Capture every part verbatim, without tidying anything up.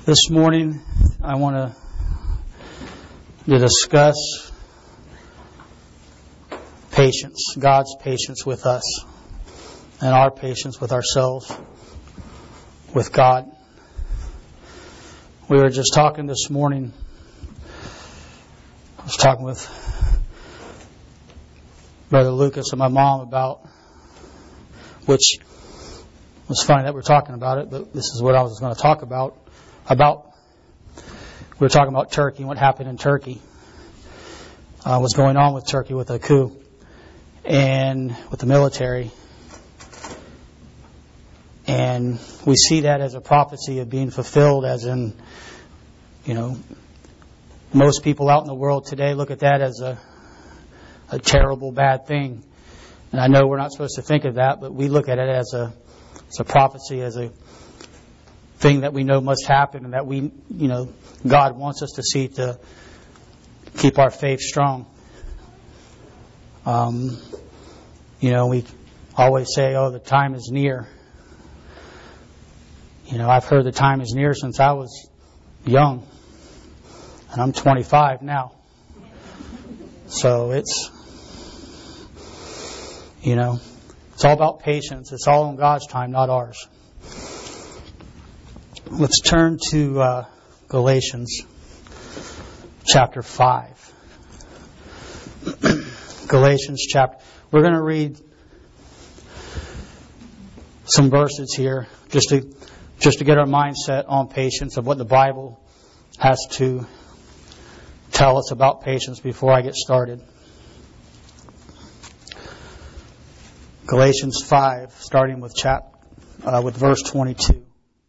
This morning, I want to, to discuss patience, God's patience with us, and our patience with ourselves, with God. We were just talking this morning. I was talking with Brother Lucas and my mom about, which was funny that we're talking about it, but this is what I was going to talk about. About, we were talking about Turkey and what happened in Turkey. Uh, what's going on with Turkey with the coup and with the military. And we see that as a prophecy of being fulfilled, as in, you know, most people out in the world today look at that as a, a terrible, bad thing. And I know we're not supposed to think of that, but we look at it as a, as a prophecy, as a thing that we know must happen, and that we, you know, God wants us to see to keep our faith strong. Um, you know, we always say, oh, the time is near. You know, I've heard the time is near since I was young, and I'm twenty-five now. So it's, you know, it's all about patience. It's all in God's time, not ours. Let's turn to uh, Galatians chapter five. Galatians chapter. We're going to read some verses here just to just to get our mindset on patience, of what the Bible has to tell us about patience before I get started. Galatians five, starting with chap uh, with verse twenty-two.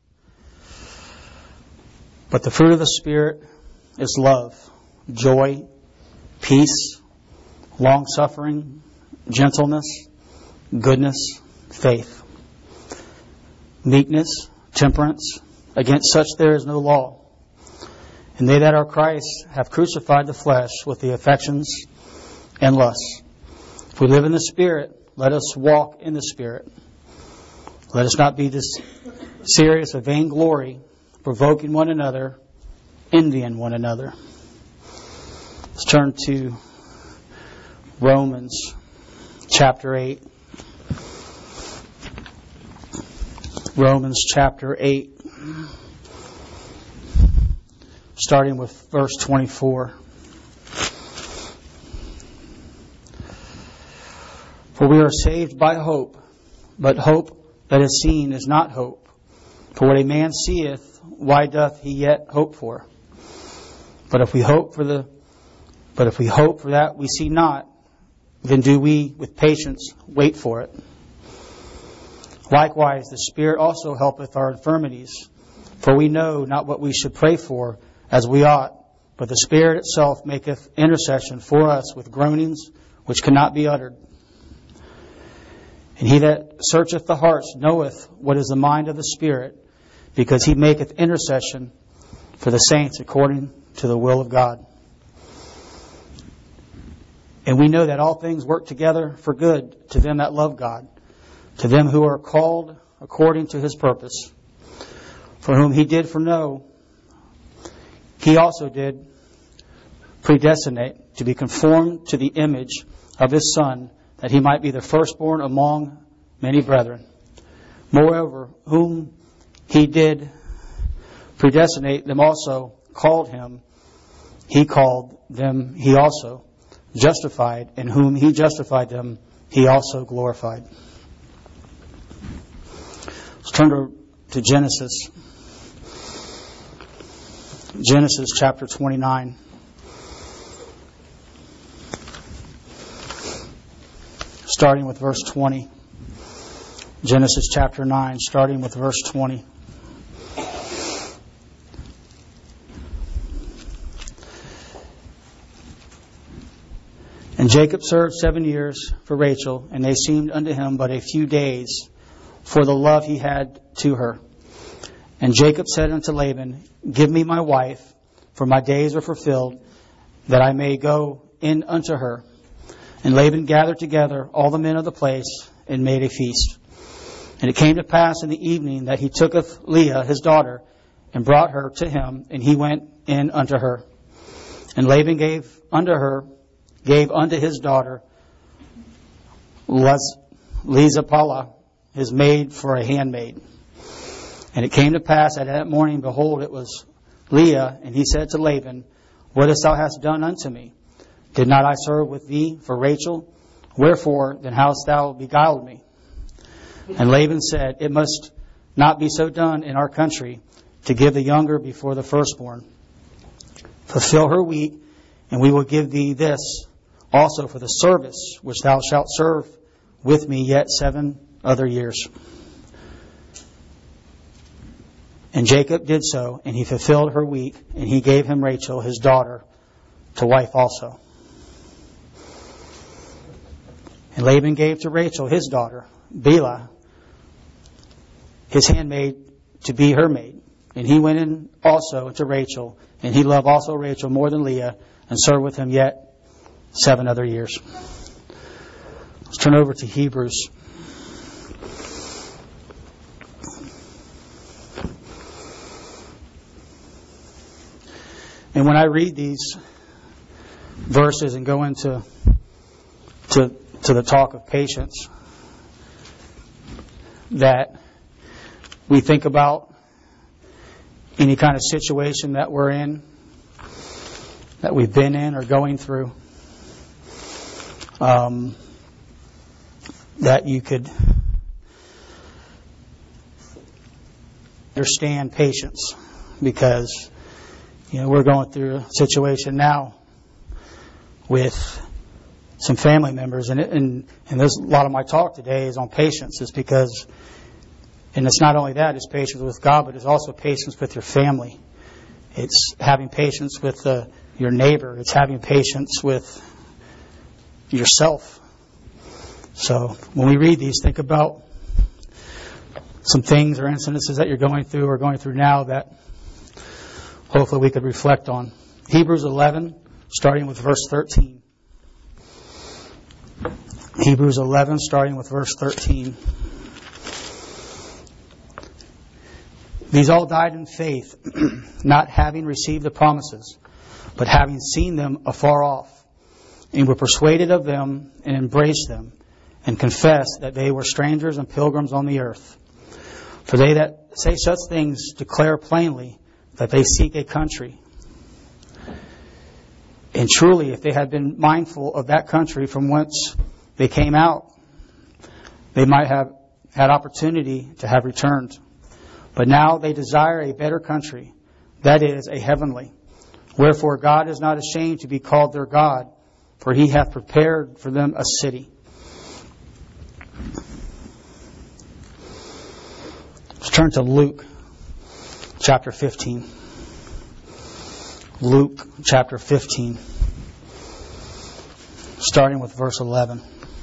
But the fruit of the Spirit is love, joy, peace, long-suffering, gentleness, goodness, faith, meekness, temperance. Against such there is no law. And they that are Christ have crucified the flesh with the affections and lusts. If we live in the Spirit, let us walk in the Spirit. Let us not be this serious of vainglory, provoking one another, envying one another. Let's turn to Romans chapter eight. Romans chapter eight, starting with verse twenty-four. For we are saved by hope, but hope that is seen is not hope. For what a man seeth, why doth he yet hope for? But if we hope for the, but if we hope for that we see not, then do we with patience wait for it. Likewise, the Spirit also helpeth our infirmities, for we know not what we should pray for as we ought, but the Spirit itself maketh intercession for us with groanings which cannot be uttered. And he that searcheth the hearts knoweth what is the mind of the Spirit, because he maketh intercession for the saints according to the will of God. And we know that all things work together for good to them that love God, to them who are called according to his purpose. For whom he did foreknow, he also did predestinate to be conformed to the image of his Son, that he might be the firstborn among many brethren. Moreover, whom he did predestinate, them also called him. He called them, he also justified, and whom he justified them, he also glorified. Let's turn to, to Genesis. Genesis chapter twenty-nine. Starting with verse twenty. Genesis chapter nine, starting with verse twenty. And Jacob served seven years for Rachel, and they seemed unto him but a few days, for the love he had to her. And Jacob said unto Laban, Give me my wife, for my days are fulfilled, that I may go in unto her. And Laban gathered together all the men of the place, and made a feast. And it came to pass in the evening that he tooketh Leah his daughter, and brought her to him, and he went in unto her. And Laban gave unto her, gave unto his daughter Lizapala, his maid, for a handmaid. And it came to pass at that morning, behold, it was Leah, and he said to Laban, What hast thou hast done unto me? Did not I serve with thee for Rachel? Wherefore then hast thou beguiled me? And Laban said, It must not be so done in our country, to give the younger before the firstborn. Fulfill her week, and we will give thee this also for the service which thou shalt serve with me yet seven other years. And Jacob did so, and he fulfilled her week, and he gave him Rachel, his daughter, to wife also. And Laban gave to Rachel, his daughter, Bilhah, his handmaid, to be her maid. And he went in also to Rachel, and he loved also Rachel more than Leah, and served with him yet seven other years. Let's turn over to Hebrews. And when I read these verses and go into to, to the talk of patience, that we think about any kind of situation that we're in, that we've been in or going through, um, that you could understand patience, because you know we're going through a situation now with some family members, and it, and and there's a lot of my talk today is on patience, is because. And it's not only that, it's patience with God, but it's also patience with your family. It's having patience with uh, your neighbor. It's having patience with yourself. So when we read these, think about some things or incidences that you're going through or going through now that hopefully we could reflect on. Hebrews eleven, starting with verse thirteen. Hebrews eleven, starting with verse thirteen. These all died in faith, not having received the promises, but having seen them afar off, and were persuaded of them, and embraced them, and confessed that they were strangers and pilgrims on the earth. For they that say such things declare plainly that they seek a country. And truly, if they had been mindful of that country from whence they came out, they might have had opportunity to have returned. But now they desire a better country, that is, a heavenly. Wherefore God is not ashamed to be called their God, for he hath prepared for them a city. Let's turn to Luke chapter fifteen. Luke chapter fifteen, starting with verse eleven.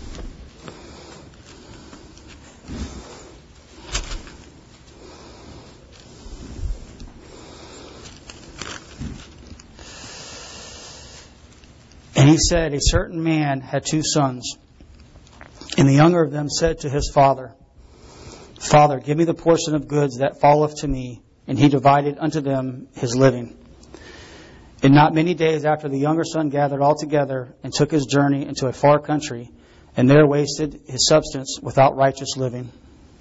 And he said, a certain man had two sons, and the younger of them said to his father, Father, give me the portion of goods that falleth to me. And he divided unto them his living. And not many days after, the younger son gathered all together and took his journey into a far country, and there wasted his substance without righteous living.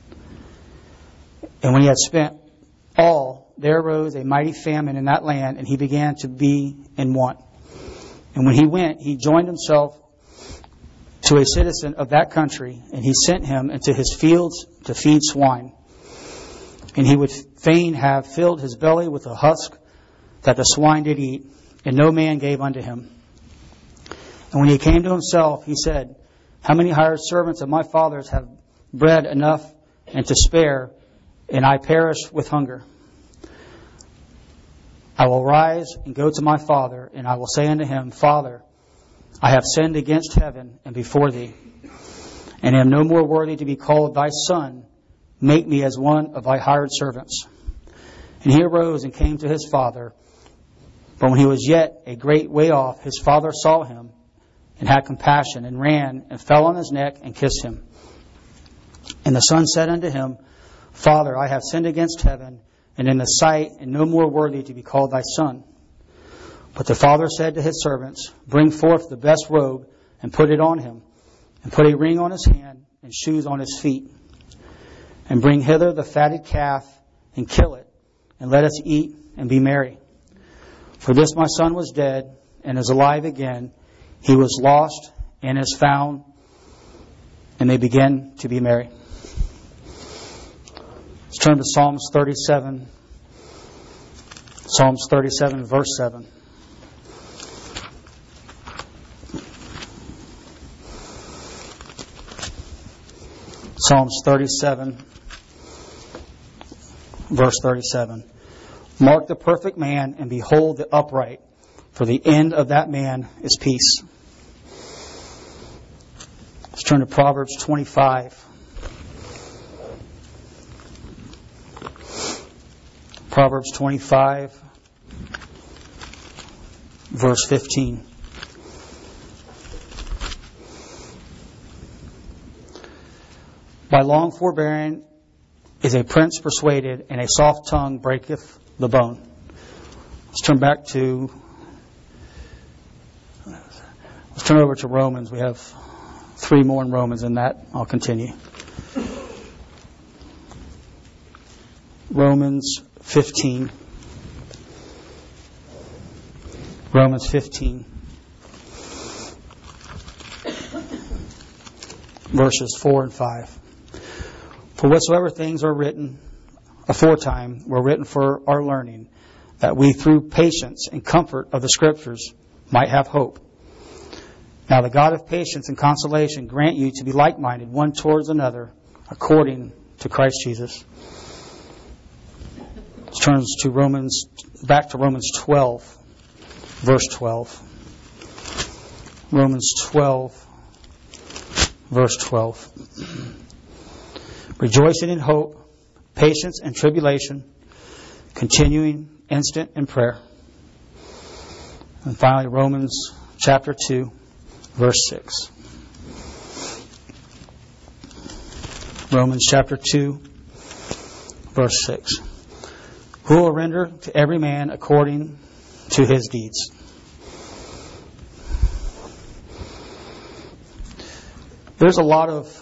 And when he had spent all, there arose a mighty famine in that land, and he began to be in want. And when he went, he joined himself to a citizen of that country, and he sent him into his fields to feed swine. And he would fain have filled his belly with the husk that the swine did eat, and no man gave unto him. And when he came to himself, he said, How many hired servants of my father's have bread enough and to spare, and I perish with hunger? I will rise and go to my father, and I will say unto him, Father, I have sinned against heaven and before thee, and am no more worthy to be called thy son. Make me as one of thy hired servants. And he arose and came to his father. But when he was yet a great way off, his father saw him, and had compassion, and ran, and fell on his neck, and kissed him. And the son said unto him, Father, I have sinned against heaven, and in the sight, and no more worthy to be called thy son. But the father said to his servants, Bring forth the best robe, and put it on him, and put a ring on his hand, and shoes on his feet. And bring hither the fatted calf, and kill it, and let us eat and be merry. For this my son was dead, and is alive again. He was lost, and is found. And they began to be merry. Let's turn to Psalms thirty-seven. Psalms thirty-seven, verse seven. Psalms thirty-seven, verse thirty-seven. Mark the perfect man, and behold the upright, for the end of that man is peace. Let's turn to Proverbs twenty-five. Proverbs twenty-five, verse fifteen. By long forbearing is a prince persuaded, and a soft tongue breaketh the bone. Let's turn back to, let's turn over to Romans. We have three more in Romans, and that I'll continue. Romans fifteen. Romans fifteen. Verses four and five. For whatsoever things are written aforetime were written for our learning, that we through patience and comfort of the Scriptures might have hope. Now the God of patience and consolation grant you to be like-minded one towards another, according to Christ Jesus. Let's turn to Romans, back to Romans twelve, verse twelve. Romans twelve, verse twelve. Rejoicing in hope, patience in tribulation, continuing instant in prayer. And finally, Romans chapter two, verse six. Romans chapter two, verse six. Who will render to every man according to his deeds. There's a lot of,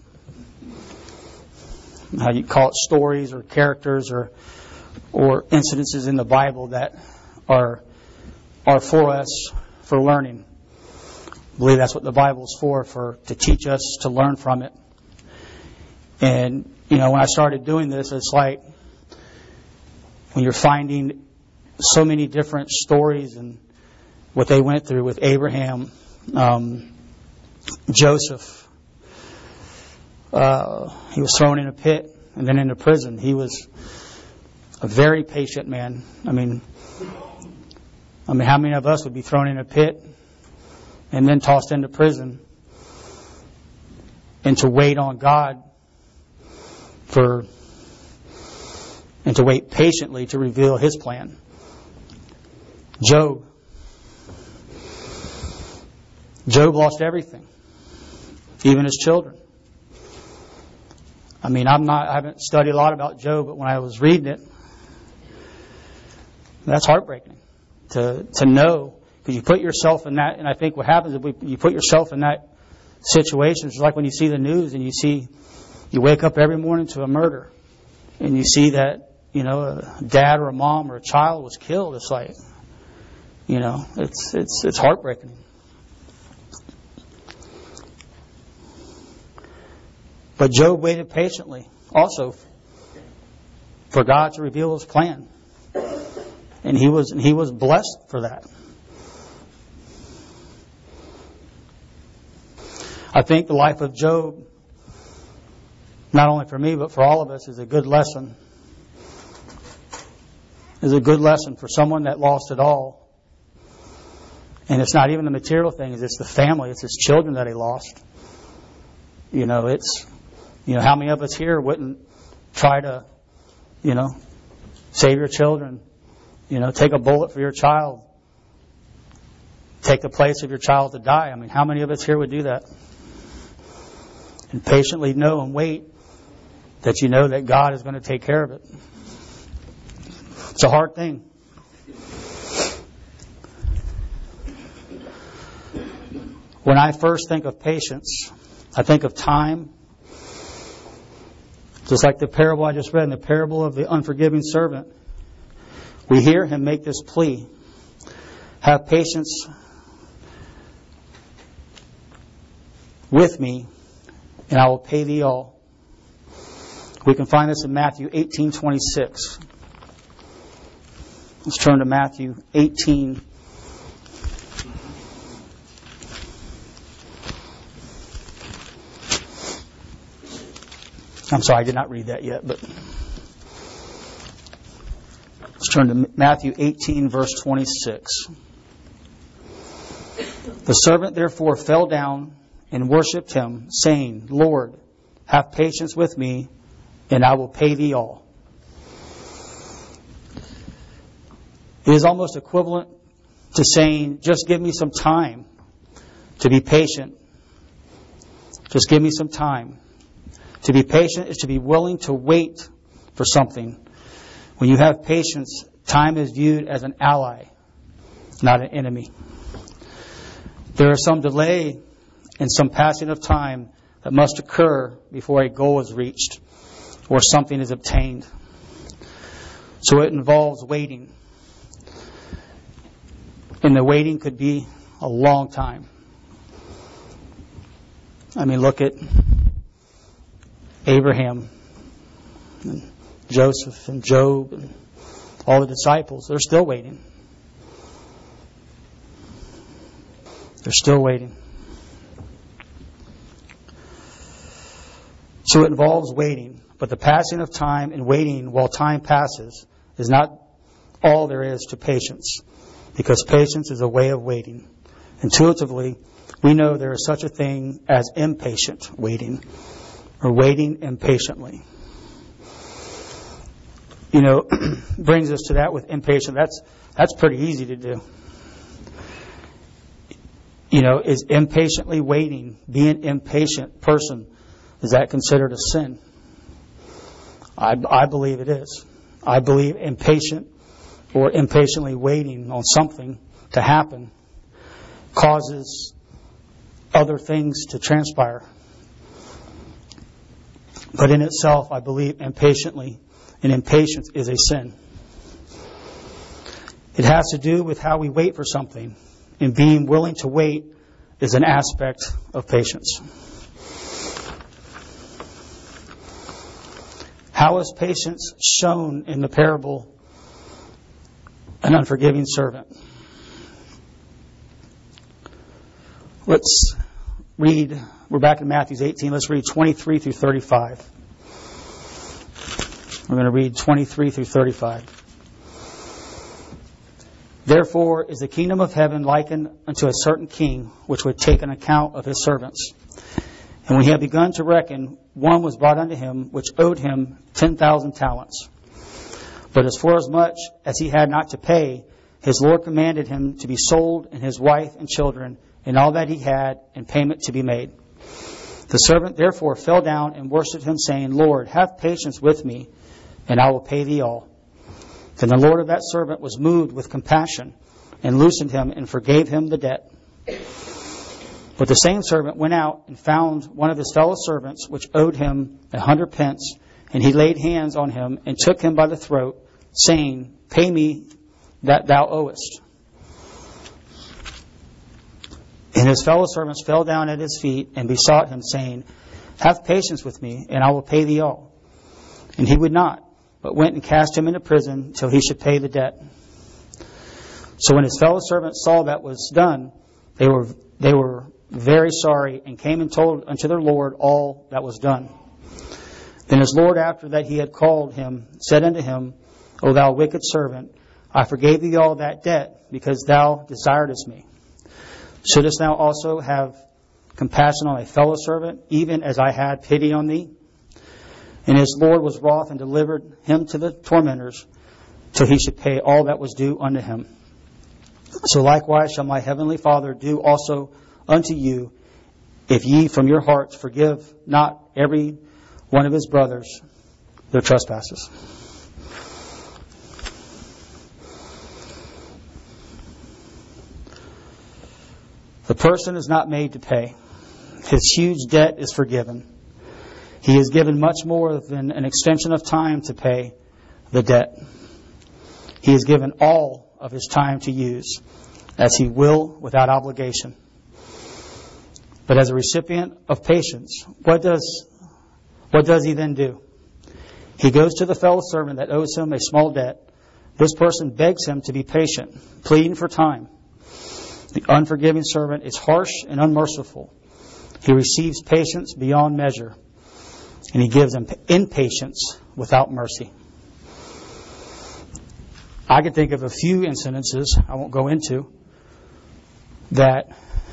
how you call it, stories or characters or or incidences in the Bible that are are for us for learning. I believe that's what the Bible's for, for to teach us, to learn from it. And, you know, when I started doing this, it's like when you're finding so many different stories and what they went through with Abraham, um, Joseph. Uh, he was thrown in a pit and then into prison. He was a very patient man. I mean, I mean, how many of us would be thrown in a pit and then tossed into prison, and to wait on God for, and to wait patiently to reveal His plan? Job. Job lost everything, even his children. I mean, I'm not, I haven't studied a lot about Job, but when I was reading it, that's heartbreaking to to know, because you put yourself in that, and I think what happens is we, you put yourself in that situation. It's like when you see the news and you see, you wake up every morning to a murder, and you see that, you know, a dad or a mom or a child was killed. It's like, you know, it's it's it's heartbreaking. But Job waited patiently also for God to reveal His plan. And he was and he was blessed for that. I think the life of Job, not only for me but for all of us, is a good lesson. Is a good lesson for someone that lost it all. And it's not even the material things, it's the family, it's his children that he lost. You know, it's You know, how many of us here wouldn't try to, you know, save your children, you know, take a bullet for your child, take the place of your child to die? I mean, how many of us here would do that? And patiently know and wait that you know that God is going to take care of it. It's a hard thing. When I first think of patience, I think of time. Just like the parable I just read, in the parable of the unforgiving servant, we hear him make this plea. Have patience with me, and I will pay thee all. We can find this in Matthew eighteen twenty-six. Let's turn to Matthew eighteen. I'm sorry, I did not read that yet, but let's turn to Matthew eighteen, verse twenty-six. The servant therefore fell down and worshipped him, saying, Lord, have patience with me, and I will pay thee all. It is almost equivalent to saying, just give me some time to be patient. Just give me some time. To be patient is to be willing to wait for something. When you have patience, time is viewed as an ally, not an enemy. There is some delay and some passing of time that must occur before a goal is reached or something is obtained. So it involves waiting. And the waiting could be a long time. I mean, look at Abraham and Joseph and Job and all the disciples. They're still waiting. They're still waiting. So it involves waiting. But the passing of time and waiting while time passes is not all there is to patience. Because patience is a way of waiting. Intuitively, we know there is such a thing as impatient waiting. Or waiting impatiently. You know, brings us to that with impatient. That's that's pretty easy to do. You know, is impatiently waiting, being impatient person, is that considered a sin? I, I believe it is. I believe impatient or impatiently waiting on something to happen causes other things to transpire. But in itself, I believe impatiently and impatience is a sin. It has to do with how we wait for something. And being willing to wait is an aspect of patience. How is patience shown in the parable, an unforgiving servant? Let's read, we're back in Matthew eighteen, let's read twenty-three through thirty-five. We're going to read twenty-three through thirty-five. Therefore is the kingdom of heaven likened unto a certain king, which would take an account of his servants. And when he had begun to reckon, one was brought unto him, which owed him ten thousand talents. But as for as much as he had not to pay, his Lord commanded him to be sold, and his wife and children, and all that he had, and payment to be made. The servant therefore fell down and worshipped him, saying, Lord, have patience with me, and I will pay thee all. Then the Lord of that servant was moved with compassion, and loosened him, and forgave him the debt. But the same servant went out and found one of his fellow servants, which owed him a hundred pence, and he laid hands on him, and took him by the throat, saying, Pay me that thou owest. And his fellow servants fell down at his feet, and besought him, saying, Have patience with me, and I will pay thee all. And he would not, but went and cast him into prison till he should pay the debt. So when his fellow servants saw that was done, they were they were very sorry, and came and told unto their Lord all that was done. Then his Lord, after that he had called him, said unto him, O thou wicked servant, I forgave thee all that debt, because thou desiredest me. Shouldest thou also have compassion on a fellow servant, even as I had pity on thee? And his Lord was wroth, and delivered him to the tormentors, till he should pay all that was due unto him. So likewise shall my heavenly Father do also unto you, if ye from your hearts forgive not every one of his brothers their trespasses. person is not made to pay. His huge debt is forgiven. He is given much more than an extension of time to pay the debt. He is given all of his time to use as he will without obligation. But as a recipient of patience, what does, what does he then do? He goes to the fellow servant that owes him a small debt. This person begs him to be patient, pleading for time. The unforgiving servant is harsh and unmerciful. He receives patience beyond measure, and he gives him impatience without mercy. I can think of a few incidences, I won't go into, that,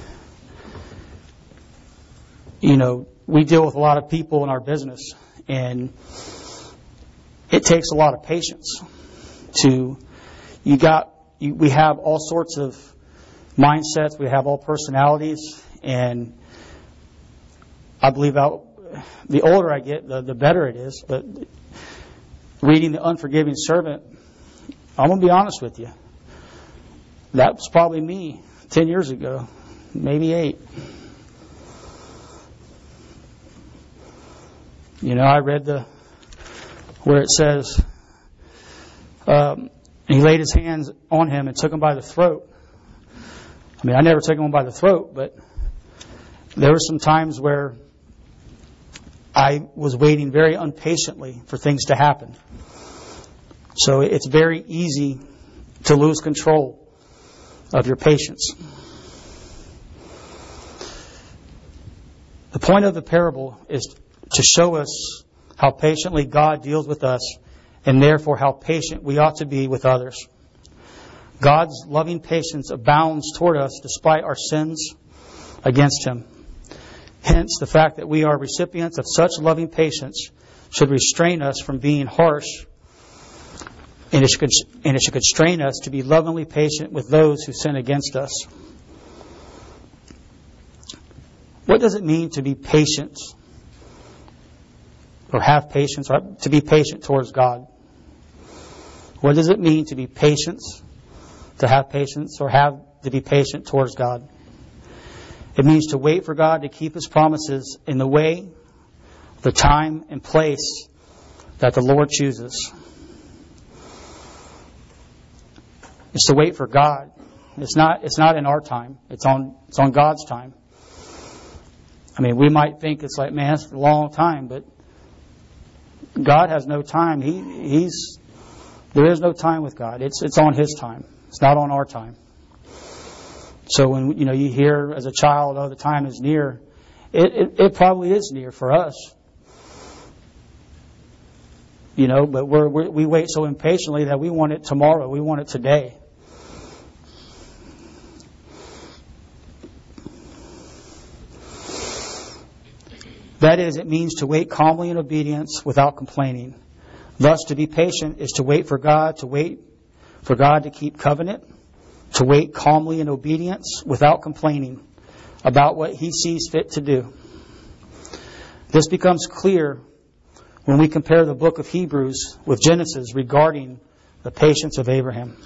you know, we deal with a lot of people in our business, and it takes a lot of patience to, you got, you, we have all sorts of mindsets, we have all personalities, and I believe out, the older I get, the, the better it is. But reading The Unforgiving Servant, I'm going to be honest with you. That was probably me ten years ago, maybe eight. You know, I read the where it says, um, he laid his hands on him and took him by the throat. I mean, I never took him by the throat, but there were some times where I was waiting very impatiently for things to happen. So it's very easy to lose control of your patience. The point of the parable is to show us how patiently God deals with us, and therefore how patient we ought to be with others. God's loving patience abounds toward us despite our sins against Him. Hence, the fact that we are recipients of such loving patience should restrain us from being harsh, and it should, and it should constrain us to be lovingly patient with those who sin against us. What does it mean to be patient, or have patience, or to be patient towards God? What does it mean to be patient, to have patience, or have to be patient towards God? It means to wait for God to keep His promises in the way, the time, and place that the Lord chooses. It's to wait for God. It's not, it's not in our time. It's on, it's on God's time. I mean, we might think it's like, man, it's a long time, but God has no time. He, he's, there is no time with God. It's, it's on His time. It's not on our time. So when, you know, you hear as a child, oh, the time is near, it, it, it probably is near for us. You know, but we're, we're, we wait so impatiently that we want it tomorrow. We want it today. That is, it means to wait calmly in obedience without complaining. Thus, to be patient is to wait for God, to wait for God to keep covenant, to wait calmly in obedience without complaining about what He sees fit to do. This becomes clear when we compare the book of Hebrews with Genesis regarding the patience of Abraham.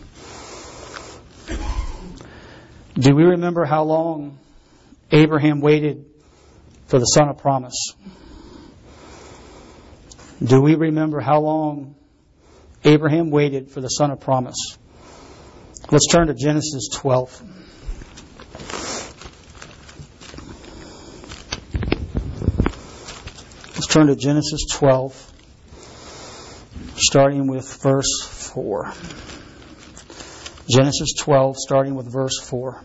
Do we remember how long Abraham waited for the son of promise? Do we remember how long Abraham waited for the son of promise? Let's turn to Genesis twelve. Let's turn to Genesis twelve, starting with verse four. Genesis twelve, starting with verse four.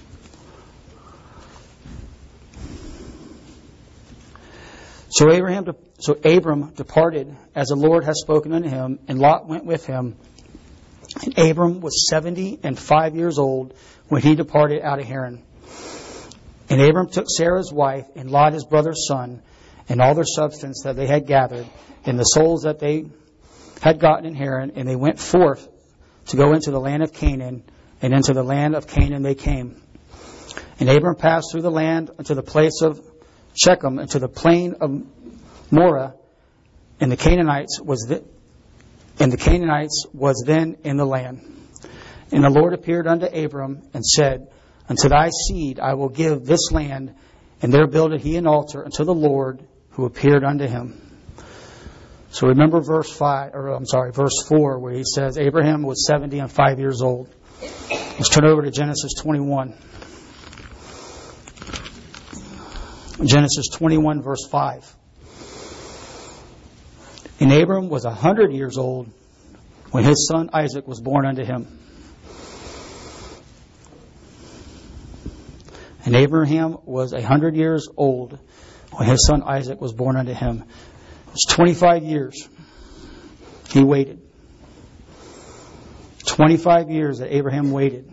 So Abraham, so Abram departed as the Lord had spoken unto him, and Lot went with him. And Abram was seventy and five years old when he departed out of Haran. And Abram took Sarah's wife and Lot his brother's son, and all their substance that they had gathered, and the souls that they had gotten in Haran, and they went forth to go into the land of Canaan, and into the land of Canaan they came. And Abram passed through the land unto the place of Shechem, into the plain of Moreh, and the Canaanites was the, and the Canaanites was then in the land. And the Lord appeared unto Abram and said, unto thy seed I will give this land. And there builded he an altar unto the Lord who appeared unto him. So remember verse five, or I'm sorry, verse four, where he says Abraham was seventy and five years old. Let's turn over to Genesis twenty-one. Genesis twenty-one, verse five. And Abram was a hundred years old when his son Isaac was born unto him. And Abraham was a hundred years old when his son Isaac was born unto him. It was twenty-five years he waited. twenty-five years that Abraham waited.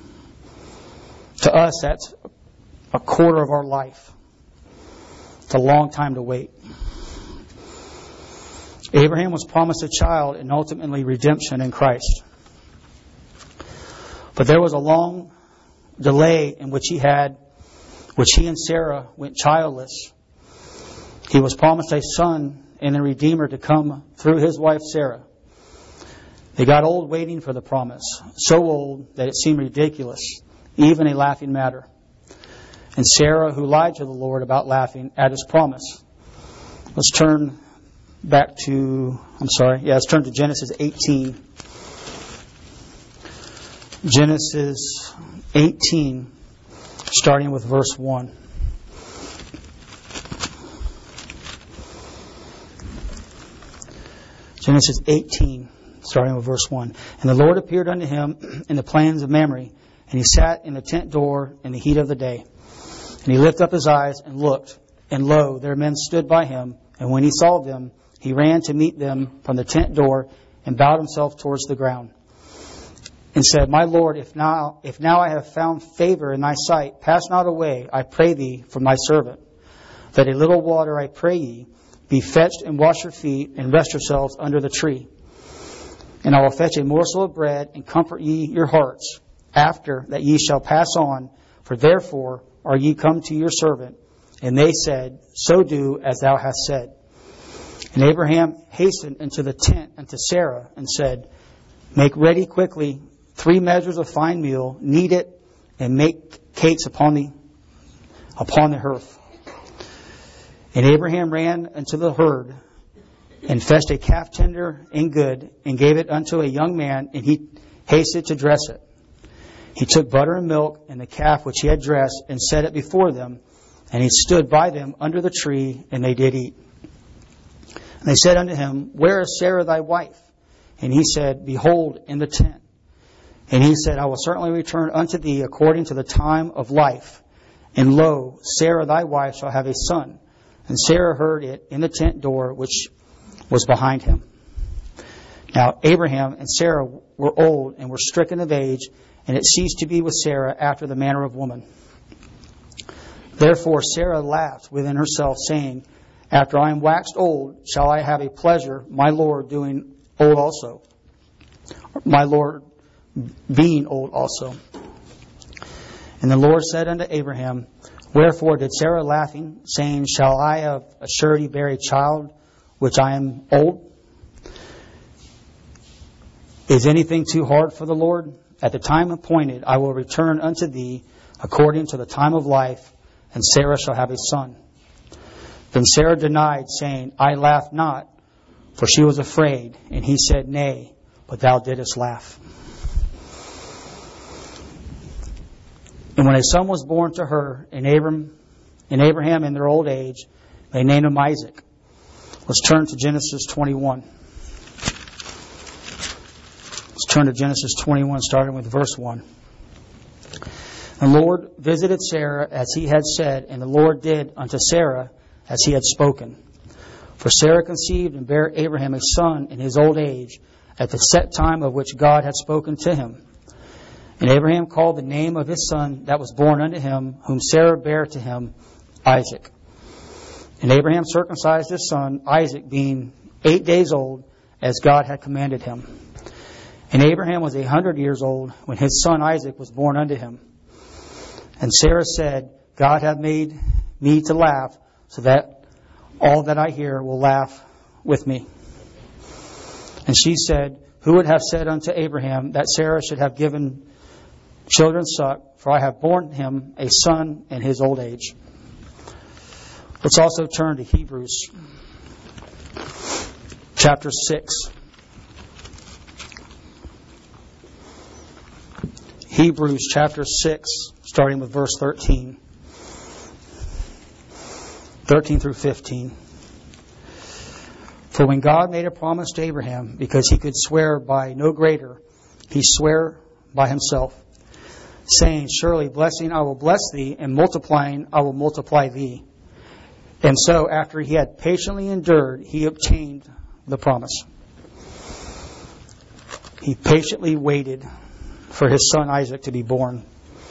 To us, that's a quarter of our life. It's a long time to wait. Abraham was promised a child and ultimately redemption in Christ. But there was a long delay in which he had, which he and Sarah went childless. He was promised a son and a Redeemer to come through his wife Sarah. They got old waiting for the promise, so old that it seemed ridiculous, even a laughing matter. And Sarah, who lied to the Lord about laughing at his promise. Let's turn back to, I'm sorry, yeah, let's turn to Genesis eighteen. Genesis eighteen, starting with verse one. Genesis eighteen, starting with verse one. And the Lord appeared unto him in the plains of Mamre, and he sat in the tent door in the heat of the day. And he lifted up his eyes and looked, and lo, their men stood by him. And when he saw them, he ran to meet them from the tent door and bowed himself towards the ground. And said, My Lord, if now, if now I have found favor in thy sight, pass not away, I pray thee, from thy servant. That a little water, I pray ye, be fetched and wash your feet, and rest yourselves under the tree. And I will fetch a morsel of bread, and comfort ye your hearts, after that ye shall pass on, for therefore are ye come to your servant. And they said, So do as thou hast said. And Abraham hastened into the tent unto Sarah, and said, Make ready quickly three measures of fine meal, knead it, and make cakes upon the upon the hearth. And Abraham ran unto the herd, and fetched a calf tender and good, and gave it unto a young man, and he hasted to dress it. He took butter and milk, and the calf which he had dressed, and set it before them, and he stood by them under the tree, and they did eat. And they said unto him, Where is Sarah thy wife? And he said, Behold, in the tent. And he said, I will certainly return unto thee according to the time of life. And lo, Sarah thy wife shall have a son. And Sarah heard it in the tent door which was behind him. Now Abraham and Sarah were old and were stricken of age, and it ceased to be with Sarah after the manner of woman. Therefore Sarah laughed within herself, saying, After I am waxed old, shall I have a pleasure, my Lord doing old also. My Lord being old also. And the Lord said unto Abraham, Wherefore did Sarah laughing, saying, Shall I of a surety bear a child, which I am old? Is anything too hard for the Lord? At the time appointed I will return unto thee according to the time of life, and Sarah shall have a son. Then Sarah denied, saying, I laughed not, for she was afraid. And he said, Nay, but thou didst laugh. And when a son was born to her, and Abram, and Abraham in their old age, they named him Isaac. Let's turn to Genesis twenty-one. Let's turn to Genesis twenty-one, starting with verse one. The Lord visited Sarah as he had said, and the Lord did unto Sarah as he had spoken. For Sarah conceived and bare Abraham a son in his old age, at the set time of which God had spoken to him. And Abraham called the name of his son that was born unto him, whom Sarah bare to him, Isaac. And Abraham circumcised his son, Isaac, being eight days old, as God had commanded him. And Abraham was a hundred years old when his son Isaac was born unto him. And Sarah said, God hath made me to laugh, so that all that I hear will laugh with me. And she said, Who would have said unto Abraham that Sarah should have given children suck, for I have borne him a son in his old age. Let's also turn to Hebrews chapter six. Hebrews chapter six, starting with verse thirteen. thirteen through fifteen. For when God made a promise to Abraham, because he could swear by no greater, he sware by himself, saying, Surely blessing I will bless thee, and multiplying I will multiply thee. And so, after he had patiently endured, he obtained the promise. He patiently waited for his son Isaac to be born.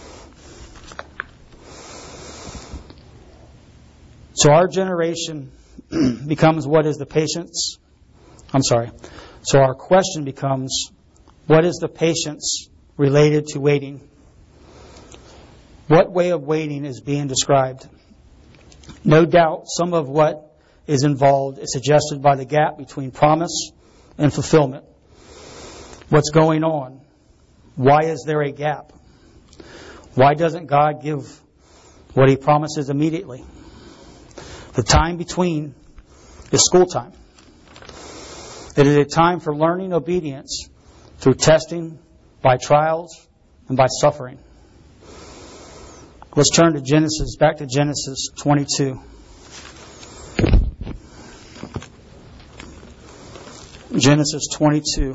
So our generation becomes, what is the patience? I'm sorry. So our question becomes, what is the patience related to waiting? What way of waiting is being described? No doubt some of what is involved is suggested by the gap between promise and fulfillment. What's going on? Why is there a gap? Why doesn't God give what he promises immediately? The time between is school time. It is a time for learning obedience through testing, by trials, and by suffering. Let's turn to Genesis, back to Genesis twenty-two. Genesis twenty-two.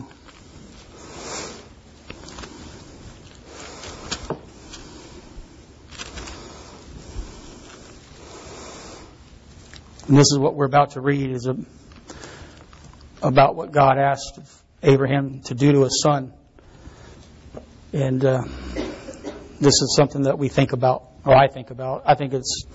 And this is what we're about to read, is a, about what God asked Abraham to do to his son. And uh, this is something that we think about, or I think about. I think it's...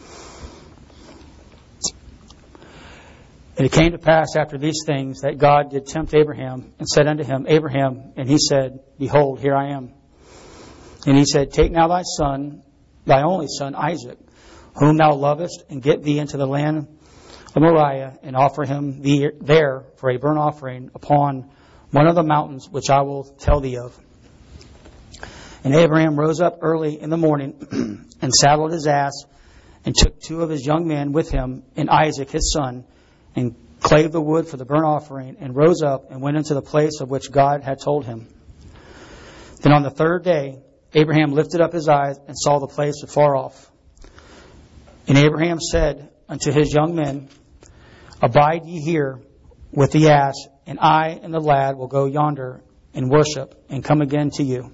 And it came to pass after these things that God did tempt Abraham, and said unto him, Abraham, and he said, Behold, here I am. And he said, Take now thy son, thy only son, Isaac, whom thou lovest, and get thee into the land of Moriah, and offer him thee there for a burnt offering upon one of the mountains which I will tell thee of. And Abraham rose up early in the morning, and saddled his ass, and took two of his young men with him, and Isaac his son, and clave the wood for the burnt offering, and rose up, and went into the place of which God had told him. Then on the third day, Abraham lifted up his eyes, and saw the place afar off. And Abraham said unto his young men, Abide ye here with the ass, and I and the lad will go yonder and worship, and come again to you.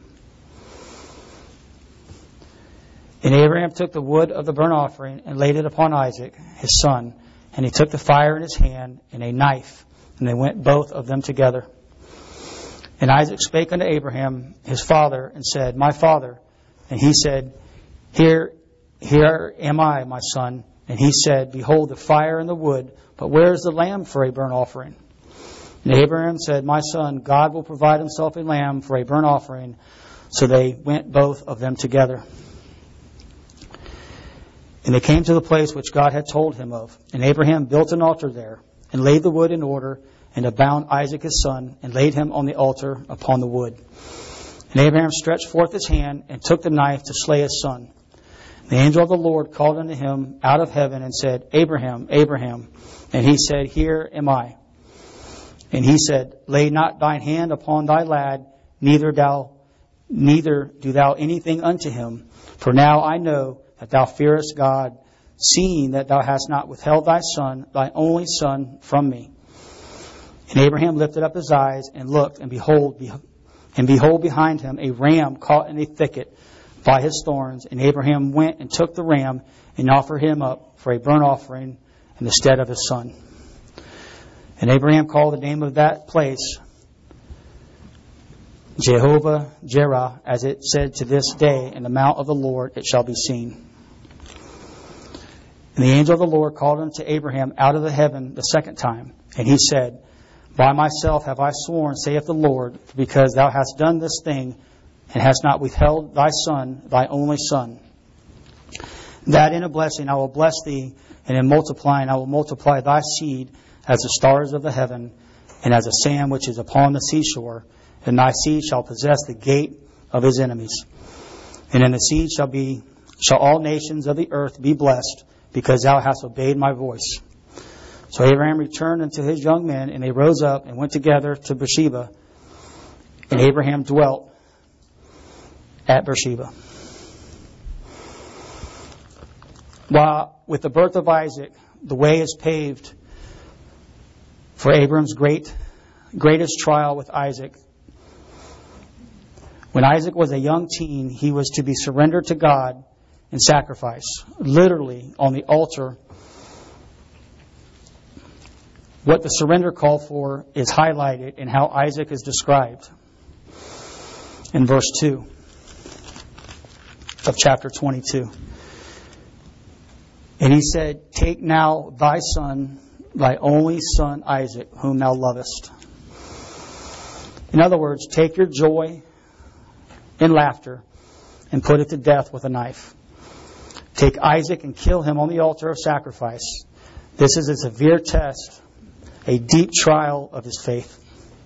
And Abraham took the wood of the burnt offering, and laid it upon Isaac his son, and he took the fire in his hand, and a knife, and they went both of them together. And Isaac spake unto Abraham his father, and said, My father. And he said, Here, here am I, my son. And he said, Behold the fire and the wood, but where is the lamb for a burnt offering? And Abraham said, My son, God will provide himself a lamb for a burnt offering. So they went both of them together. And they came to the place which God had told him of. And Abraham built an altar there, and laid the wood in order, and bound Isaac his son, and laid him on the altar upon the wood. And Abraham stretched forth his hand, and took the knife to slay his son. The angel of the Lord called unto him out of heaven, and said, Abraham, Abraham. And he said, Here am I. And he said, Lay not thine hand upon thy lad, neither thou, neither do thou anything unto him. For now I know that thou fearest God, seeing that thou hast not withheld thy son, thy only son, from me. And Abraham lifted up his eyes, and looked, and behold, and behold behind him a ram caught in a thicket by his thorns. And Abraham went and took the ram, and offered him up for a burnt offering in the stead of his son. And Abraham called the name of that place Jehovah Jireh, as it said, to this day, in the mount of the Lord it shall be seen. And the angel of the Lord called unto Abraham out of the heaven the second time. And he said, By myself have I sworn, saith the Lord, because thou hast done this thing, and hast not withheld thy son, thy only son, that in a blessing I will bless thee, and in multiplying I will multiply thy seed as the stars of the heaven, and as the sand which is upon the seashore. And thy seed shall possess the gate of his enemies. And in the seed shall be shall all nations of the earth be blessed, because thou hast obeyed my voice. So Abraham returned unto his young men, and they rose up and went together to Beersheba. And Abraham dwelt at Beersheba. While with the birth of Isaac, the way is paved for Abraham's great, greatest trial with Isaac. When Isaac was a young teen, he was to be surrendered to God in sacrifice, literally on the altar. What the surrender called for is highlighted in how Isaac is described in verse two of chapter twenty-two. And he said, "Take now thy son, thy only son Isaac, whom thou lovest." In other words, take your joy and laughter and put it to death with a knife. Take Isaac and kill him on the altar of sacrifice. This is a severe test, a deep trial of his faith.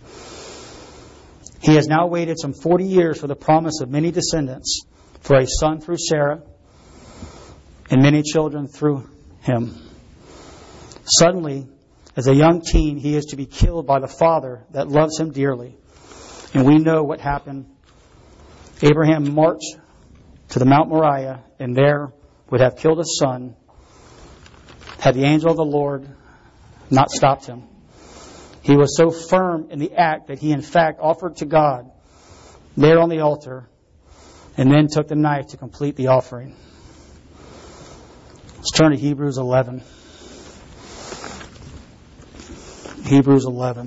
He has now waited some forty years for the promise of many descendants, for a son through Sarah, and many children through him. Suddenly, as a young teen, he is to be killed by the father that loves him dearly. And we know what happened. Abraham marched to the Mount Moriah, and there would have killed his son had the angel of the Lord not stopped him. He was so firm in the act that he in fact offered to God there on the altar, and then took the knife to complete the offering. Let's turn to Hebrews eleven. Hebrews eleven.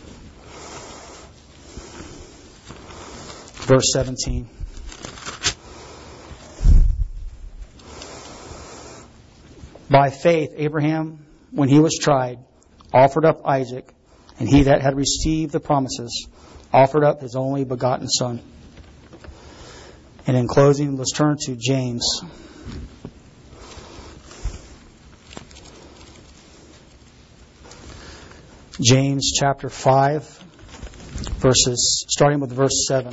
Verse seventeen. By faith, Abraham, when he was tried, offered up Isaac, and he that had received the promises offered up his only begotten son. And in closing, let's turn to James. James chapter five, verses, starting with verse seven.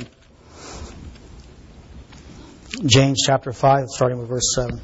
James chapter five, starting with verse seven.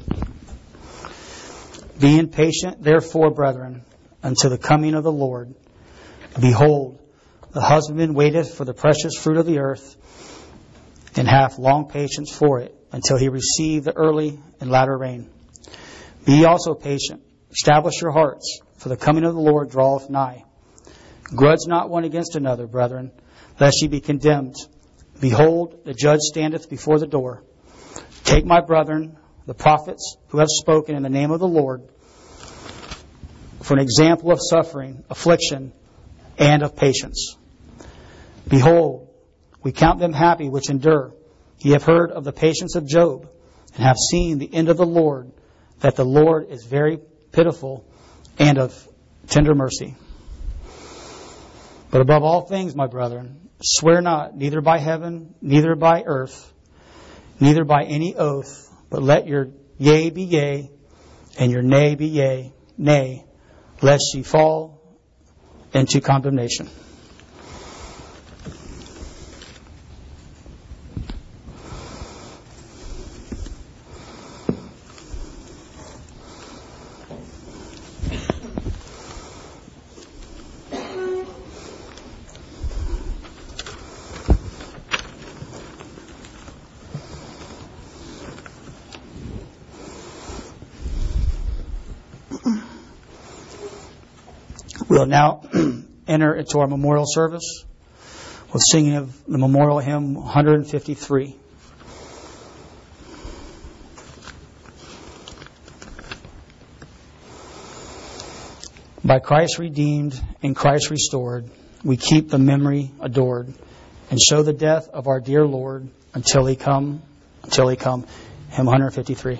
Being patient, therefore, brethren, unto the coming of the Lord. Behold, the husbandman waiteth for the precious fruit of the earth, and hath long patience for it, until he receive the early and latter rain. Be ye also patient, establish your hearts, for the coming of the Lord draweth nigh. Grudge not one against another, brethren, lest ye be condemned. Behold, the judge standeth before the door. Take my brethren, the prophets who have spoken in the name of the Lord, for an example of suffering, affliction, and of patience. Behold, we count them happy which endure. Ye have heard of the patience of Job, and have seen the end of the Lord, that the Lord is very pitiful and of tender mercy. But above all things, my brethren, swear not, neither by heaven, neither by earth, neither by any oath, but let your yea be yea, and your nay be yea, nay, lest ye fall into condemnation. We'll now enter into our memorial service with singing of the memorial hymn one fifty-three. By Christ redeemed and Christ restored, we keep the memory adored, and show the death of our dear Lord until He come, until He come. Hymn one fifty-three.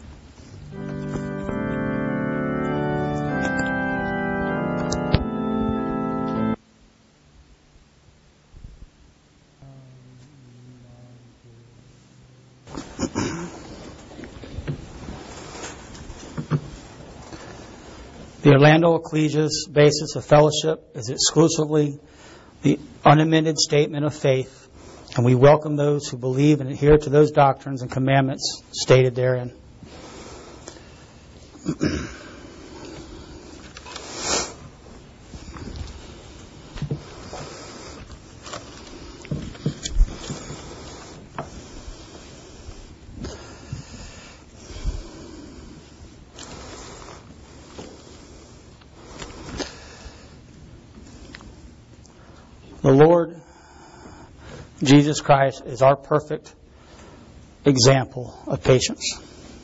The Orlando Ecclesia's basis of fellowship is exclusively the unamended statement of faith And we welcome those who believe and adhere to those doctrines and commandments stated therein. The Lord Jesus Christ is our perfect example of patience.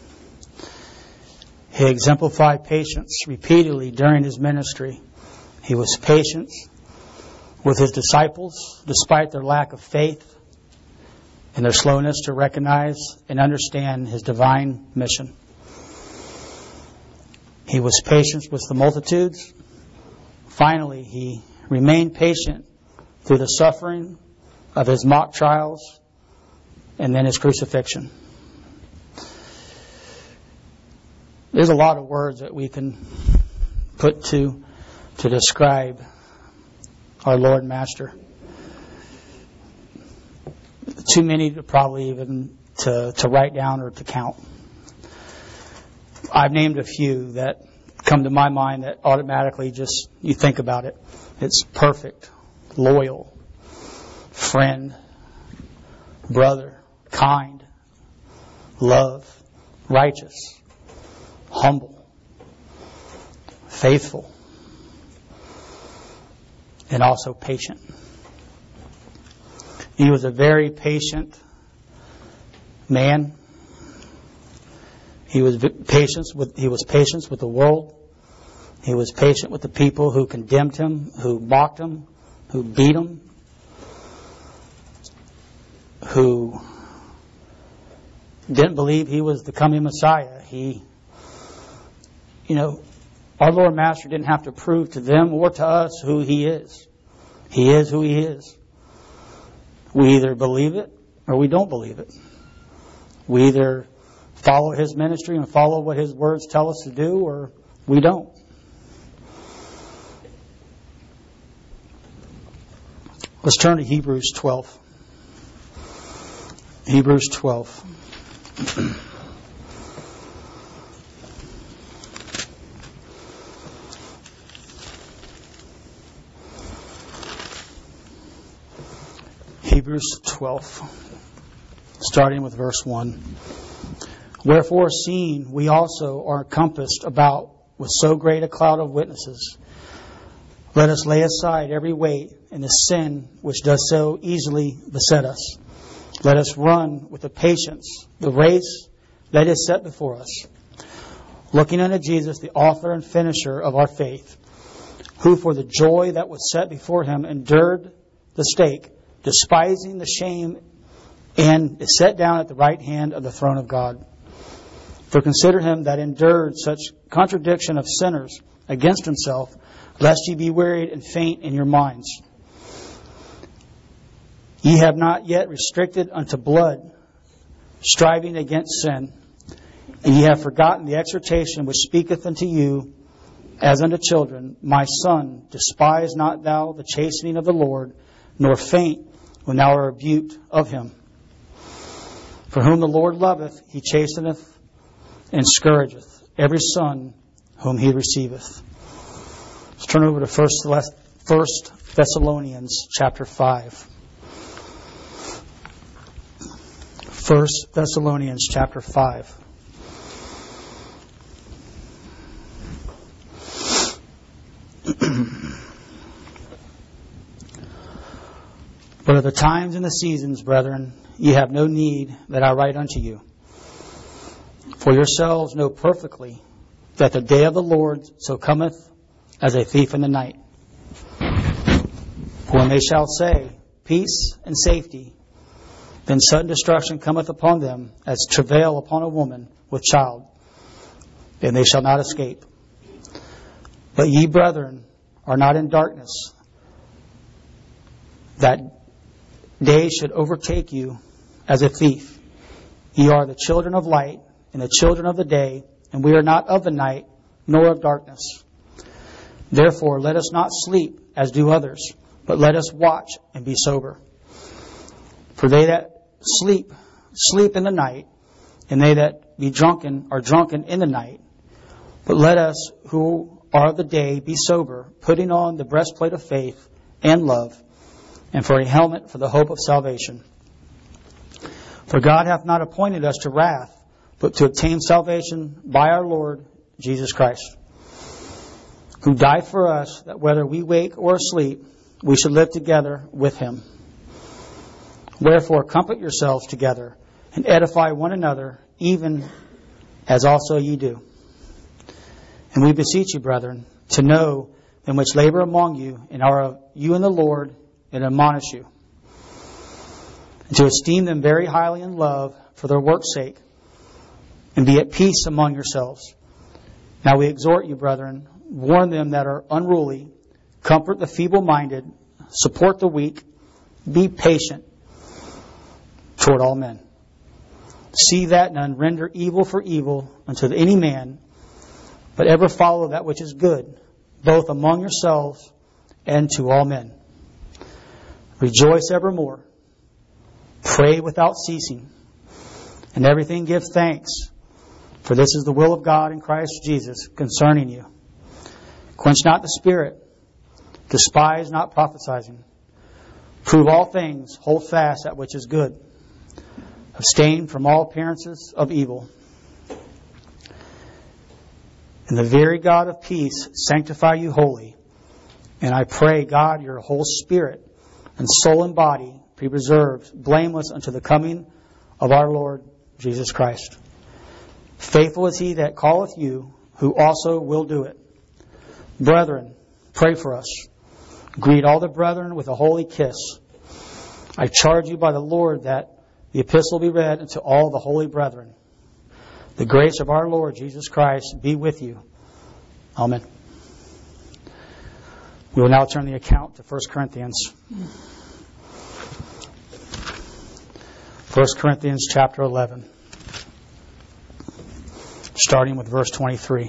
He exemplified patience repeatedly during His ministry. He was patient with His disciples despite their lack of faith and their slowness to recognize and understand His divine mission. He was patient with the multitudes. Finally, He remained patient through the suffering of His mock trials and then His crucifixion. There's a lot of words that we can put to to describe our Lord and Master. Too many to probably even to, to write down or to count. I've named a few that come to my mind that automatically just, you think about it. It's perfect, loyal, friend, brother, kind, love, righteous, humble, faithful, and also patient. He was a very patient man. He was patient with he was patient with the world. He was patient with the people who condemned him, who mocked him, who beat him, who didn't believe He was the coming Messiah. He, you know, our Lord and Master didn't have to prove to them or to us who He is. He is who He is. We either believe it or we don't believe it. We either follow His ministry and follow what His words tell us to do, or we don't. Let's turn to Hebrews twelve. Hebrews twelve. Hebrews twelve, starting with verse one. Wherefore, seeing we also are encompassed about with so great a cloud of witnesses, let us lay aside every weight and the sin which does so easily beset us. Let us run with the patience the race that is set before us, looking unto Jesus, the author and finisher of our faith, who for the joy that was set before Him endured the stake, despising the shame, and is set down at the right hand of the throne of God. For consider Him that endured such contradiction of sinners against Himself, lest ye be wearied and faint in your minds. Ye have not yet restricted unto blood, striving against sin. And ye have forgotten the exhortation which speaketh unto you as unto children. My son, despise not thou the chastening of the Lord, nor faint when thou art rebuked of Him. For whom the Lord loveth, He chasteneth and scourgeth every son whom He receiveth. Let's turn over to First Thessalonians chapter five. First Thessalonians chapter five. But of the times and the seasons, brethren, ye have no need that I write unto you. For yourselves know perfectly that the day of the Lord so cometh as a thief in the night. For when they shall say, peace and safety, then sudden destruction cometh upon them as travail upon a woman with child, and they shall not escape. But ye, brethren, are not in darkness, that day should overtake you as a thief. Ye are the children of light and the children of the day, and we are not of the night nor of darkness. Therefore let us not sleep as do others, but let us watch and be sober. For they that sleep, sleep in the night, and they that be drunken are drunken in the night. But let us who are of the day be sober, putting on the breastplate of faith and love, and for a helmet for the hope of salvation. For God hath not appointed us to wrath, but to obtain salvation by our Lord Jesus Christ, who died for us, that whether we wake or asleep, we should live together with him. Wherefore comfort yourselves together, and edify one another, even as also ye do. And we beseech you, brethren, to know them which labor among you, and are of you in the Lord, and admonish you, and to esteem them very highly in love for their work's sake, and be at peace among yourselves. Now we exhort you, brethren, warn them that are unruly, comfort the feeble-minded, support the weak, be patient toward all men. See that none render evil for evil unto any man, but ever follow that which is good, both among yourselves and to all men. Rejoice evermore. Pray without ceasing. And everything give thanks, for this is the will of God in Christ Jesus concerning you. Quench not the spirit. Despise not prophesying. Prove all things. Hold fast that which is good. Abstain from all appearances of evil. And the very God of peace sanctify you wholly. And I pray, God, your whole spirit and soul and body be preserved blameless unto the coming of our Lord Jesus Christ. Faithful is he that calleth you, who also will do it. Brethren, pray for us. Greet all the brethren with a holy kiss. I charge you by the Lord that the epistle be read unto all the holy brethren. The grace of our Lord Jesus Christ be with you. Amen. We will now turn the account to First Corinthians. First Corinthians chapter eleven. Starting with verse twenty-three.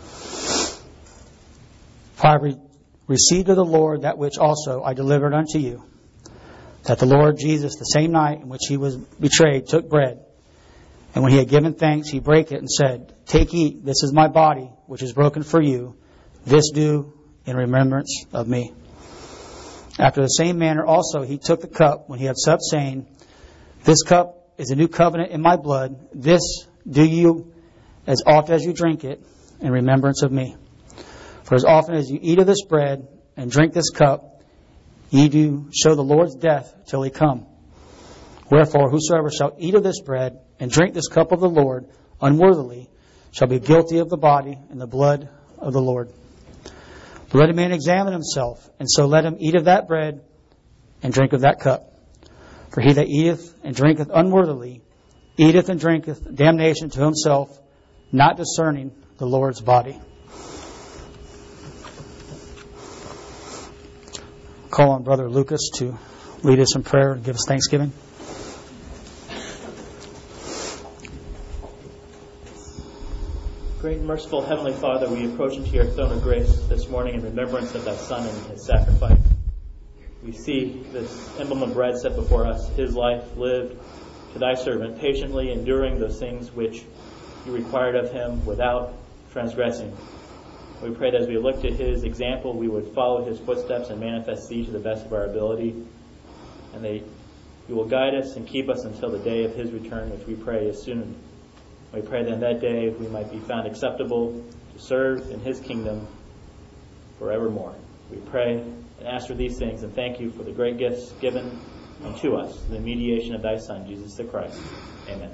For I re- received of the Lord that which also I delivered unto you, that the Lord Jesus, the same night in which he was betrayed, took bread. And when he had given thanks, he brake it and said, Take, eat, this is my body, which is broken for you. This do in remembrance of me. After the same manner also he took the cup when he had supped, saying, This cup is a new covenant in my blood. This do you as oft as you drink it in remembrance of me. For as often as you eat of this bread and drink this cup, ye do show the Lord's death till he come. Wherefore, whosoever shall eat of this bread and drink this cup of the Lord unworthily shall be guilty of the body and the blood of the Lord. But let a man examine himself, and so let him eat of that bread and drink of that cup. For he that eateth and drinketh unworthily eateth and drinketh damnation to himself, not discerning the Lord's body. Call on Brother Lucas to lead us in prayer and give us thanksgiving. Great and merciful Heavenly Father, we approach into your throne of grace this morning in remembrance of thy Son and his sacrifice. We see this emblem of bread set before us, his life lived to thy servant, patiently enduring those things which you required of him without transgressing. We pray that as we look to his example, we would follow his footsteps and manifest thee to the best of our ability, and that you will guide us and keep us until the day of his return, which we pray is soon. We pray that in that day we might be found acceptable to serve in his kingdom forevermore. We pray and ask for these things and thank you for the great gifts given unto us, the mediation of thy Son, Jesus the Christ. Amen.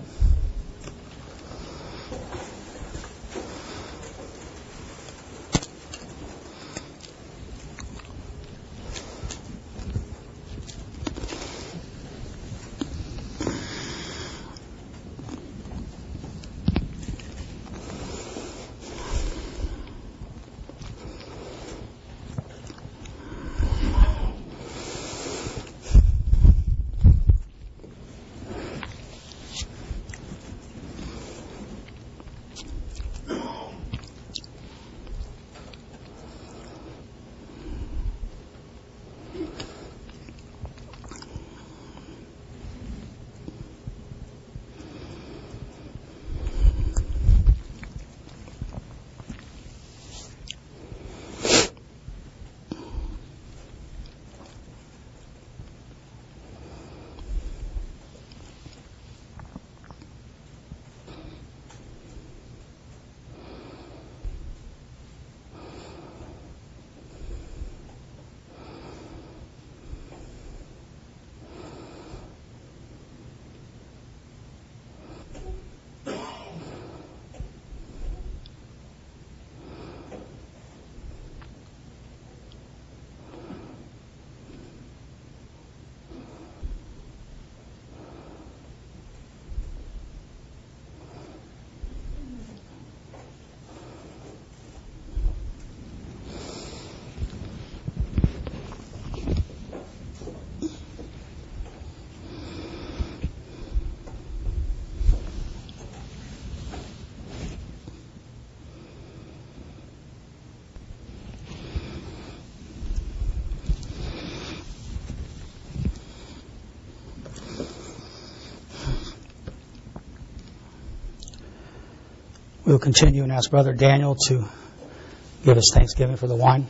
We'll continue and ask Brother Daniel to give us thanksgiving for the wine.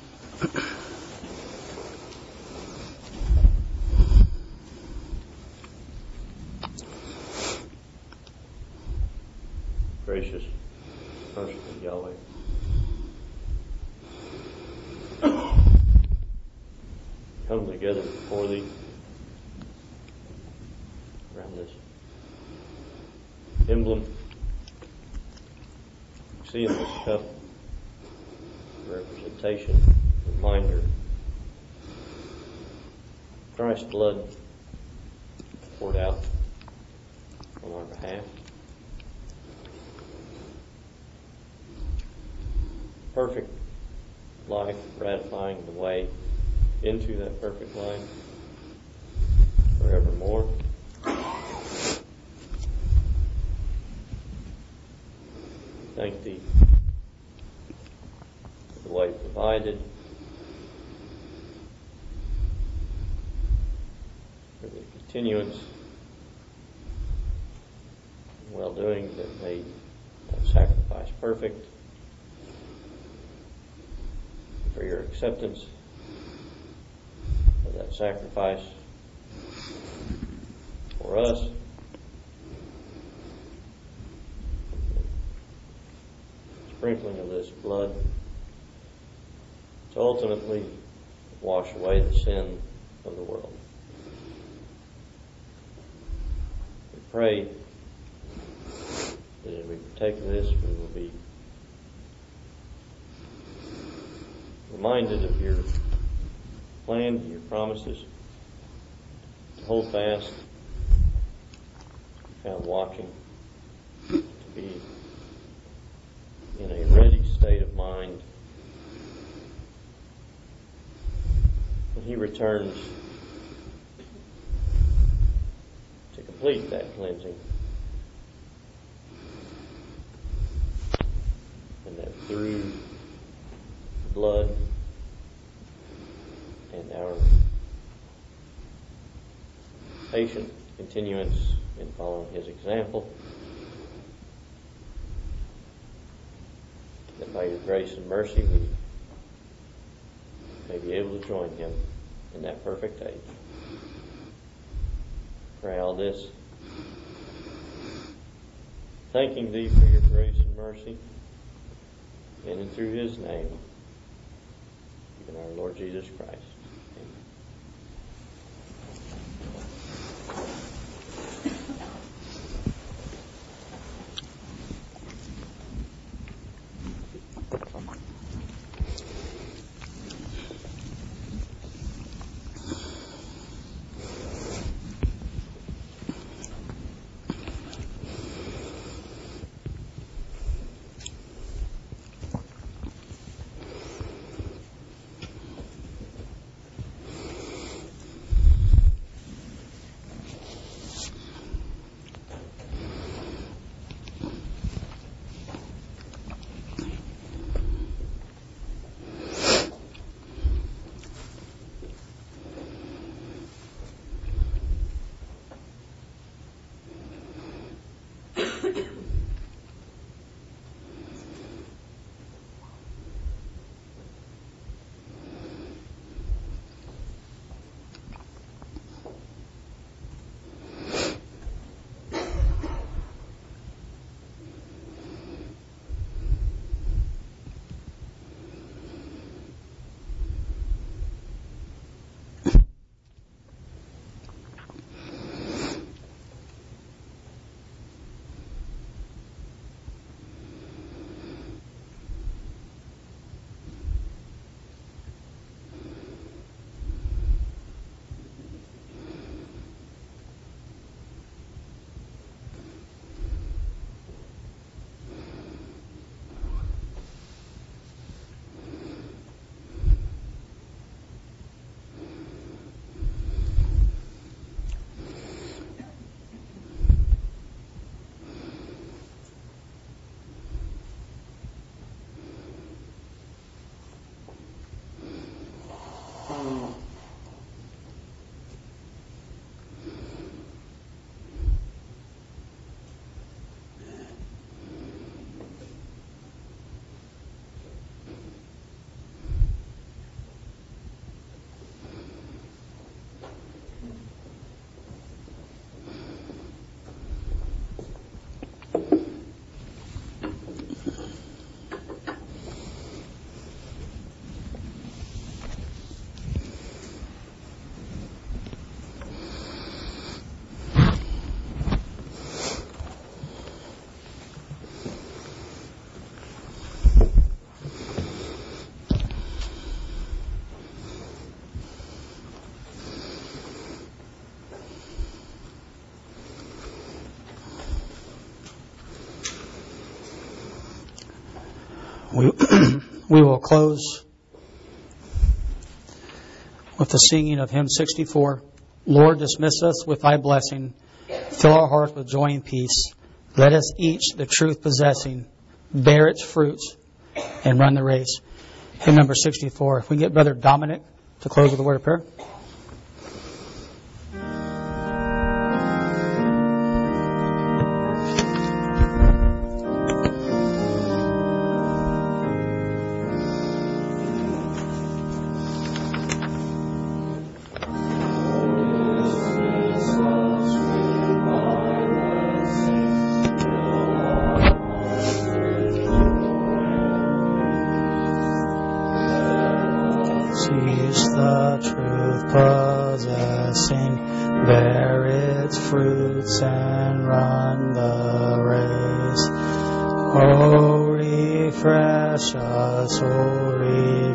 Gracious, merciful Yahweh, come together before Thee around this emblem. See in this cup representation, reminder, Christ's blood poured out on our behalf. Perfect life, ratifying the way into that perfect life forevermore. Thank Thee for the way provided, for the continuance and well-doing that made that sacrifice perfect, for Your acceptance of that sacrifice for us. Sprinkling of this blood to ultimately wash away the sin of the world. We pray that as we partake of this, we will be reminded of Your plan, Your promises, to hold fast, to be found watching, to be in a ready state of mind when He returns to complete that cleansing, and that through the blood and our patient continuance in following His example, that by Your grace and mercy we may be able to join Him in that perfect age. Pray all this, thanking Thee for Your grace and mercy, in and through His name, even our Lord Jesus Christ. We, we will close with the singing of hymn sixty-four. Lord, dismiss us with thy blessing. Fill our hearts with joy and peace. Let us each, the truth possessing, bear its fruits and run the race. Hymn number sixty-four. If we can get Brother Dominic to close with a word of prayer.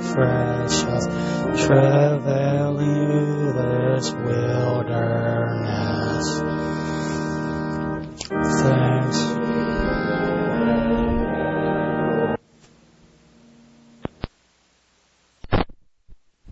Traveling through this wilderness.